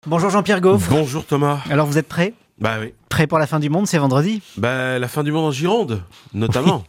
Bonjour Jean-Pierre Gaufre. Bonjour Thomas. Alors vous êtes prêt ? Bah oui. Prêt pour la fin du monde, c'est vendredi ? Bah la fin du monde en Gironde, notamment.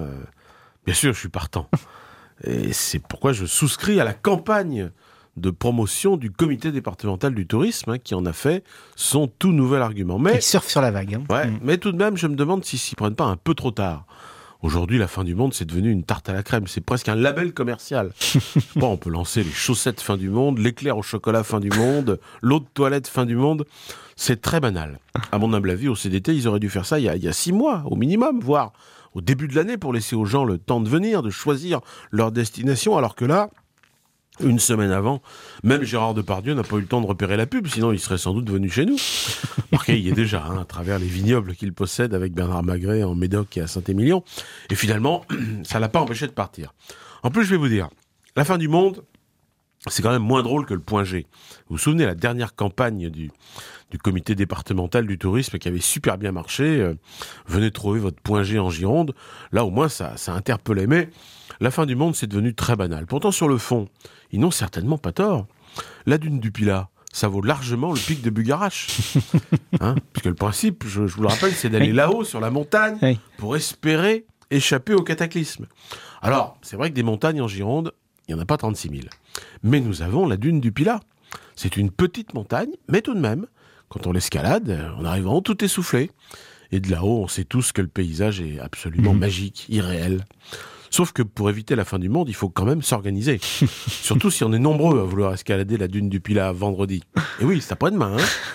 Bien sûr, je suis partant. Et c'est pourquoi je souscris à la campagne de promotion du comité départemental du tourisme, qui en a fait son tout nouvel argument. Mais Il surfe sur la vague. mais tout de même, je me demande s'ils s'y prennent pas un peu trop tard. Aujourd'hui, la fin du monde, c'est devenu une tarte à la crème. C'est presque un label commercial. Bon, on peut lancer les chaussettes fin du monde, l'éclair au chocolat fin du monde, l'eau de toilette fin du monde. C'est très banal. À mon humble avis, au CDT, ils auraient dû faire ça il y a 6 mois, au minimum, voire au début de l'année, pour laisser aux gens le temps de venir, de choisir leur destination, alors que là, une semaine avant, même Gérard Depardieu n'a pas eu le temps de repérer la pub, sinon il serait sans doute venu chez nous. Marqué, il y est déjà, à travers les vignobles qu'il possède avec Bernard Magret en Médoc et à Saint-Émilion. Et finalement, ça l'a pas empêché de partir. En plus, je vais vous dire, la fin du monde, c'est quand même moins drôle que le point G. Vous vous souvenez, la dernière campagne du comité départemental du tourisme qui avait super bien marché, venez trouver votre point G en Gironde. Là, au moins, ça interpellait. Mais la fin du monde, c'est devenu très banal. Pourtant, sur le fond, ils n'ont certainement pas tort. La dune du Pilat, ça vaut largement le pic de Bugarache. Puisque le principe, je vous le rappelle, c'est d'aller là-haut, sur la montagne, pour espérer échapper au cataclysme. Alors, c'est vrai que des montagnes en Gironde, il n'y en a pas 36 000. Mais nous avons la dune du Pilat. C'est une petite montagne, mais tout de même, quand on l'escalade, en arrivant, tout essoufflé. Et de là-haut, on sait tous que le paysage est absolument magique, irréel. Sauf que pour éviter la fin du monde, il faut quand même s'organiser. Surtout si on est nombreux à vouloir escalader la dune du Pilat vendredi. Et oui, c'est après-demain.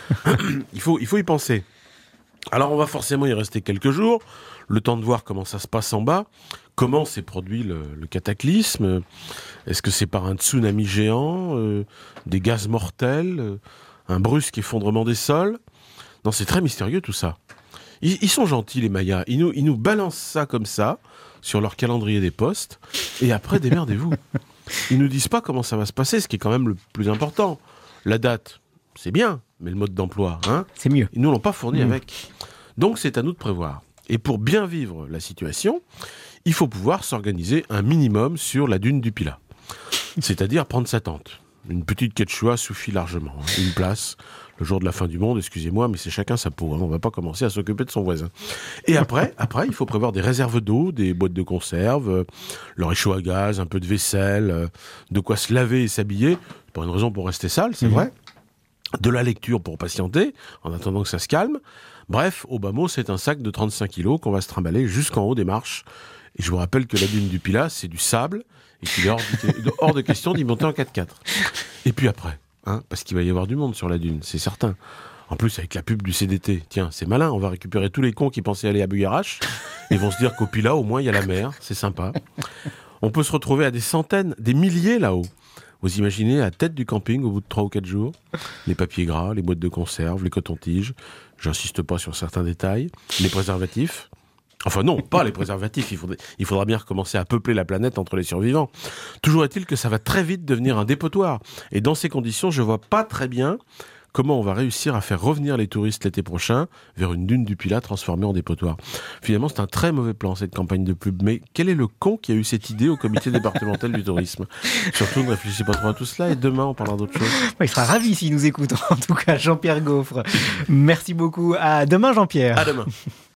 Il faut y penser. Alors on va forcément y rester quelques jours, le temps de voir comment ça se passe en bas, comment s'est produit le cataclysme. Est-ce que c'est par un tsunami géant, des gaz mortels, un brusque effondrement des sols ? Non, c'est très mystérieux tout ça. Ils sont gentils les Mayas, ils nous balancent ça comme ça, sur leur calendrier des postes, et après démerdez-vous. Ils nous disent pas comment ça va se passer, ce qui est quand même le plus important. La date, c'est bien, mais le mode d'emploi, c'est mieux. Ils nous l'ont pas fourni avec. Donc c'est à nous de prévoir. Et pour bien vivre la situation, il faut pouvoir s'organiser un minimum sur la dune du Pilat. C'est-à-dire prendre sa tente. Une petite quechua suffit largement. Une place, le jour de la fin du monde, excusez-moi, mais c'est chacun sa peau. On va pas commencer à s'occuper de son voisin. Et après, il faut prévoir des réserves d'eau, des boîtes de conserve, le réchaud à gaz, un peu de vaisselle, de quoi se laver et s'habiller. C'est pas une raison pour rester sale, c'est vrai. De la lecture pour patienter, en attendant que ça se calme. Bref, au bas mot, c'est un sac de 35 kilos qu'on va se trimballer jusqu'en haut des marches. Et je vous rappelle que la dune du Pilat, c'est du sable, et qu'il est hors de question d'y monter en 4x4. Et puis après, parce qu'il va y avoir du monde sur la dune, c'est certain. En plus, avec la pub du CDT, tiens, c'est malin, on va récupérer tous les cons qui pensaient aller à Bugarache, et vont se dire qu'au Pilat, au moins, il y a la mer, c'est sympa. On peut se retrouver à des centaines, des milliers là-haut. Vous imaginez la tête du camping au bout de 3 ou 4 jours, les papiers gras, les boîtes de conserve, les cotons-tiges, j'insiste pas sur certains détails, les préservatifs. Enfin non, pas les préservatifs, il faudra bien recommencer à peupler la planète entre les survivants. Toujours est-il que ça va très vite devenir un dépotoir. Et dans ces conditions, je vois pas très bien comment on va réussir à faire revenir les touristes l'été prochain vers une dune du Pilat transformée en dépotoir. Finalement, c'est un très mauvais plan, cette campagne de pub. Mais quel est le con qui a eu cette idée au comité départemental du tourisme ? Surtout, ne réfléchissez pas trop à tout cela et demain, on parlera d'autre chose. Il sera ravi s'il nous écoute. En tout cas, Jean-Pierre Gaufre. Merci beaucoup. À demain, Jean-Pierre. À demain.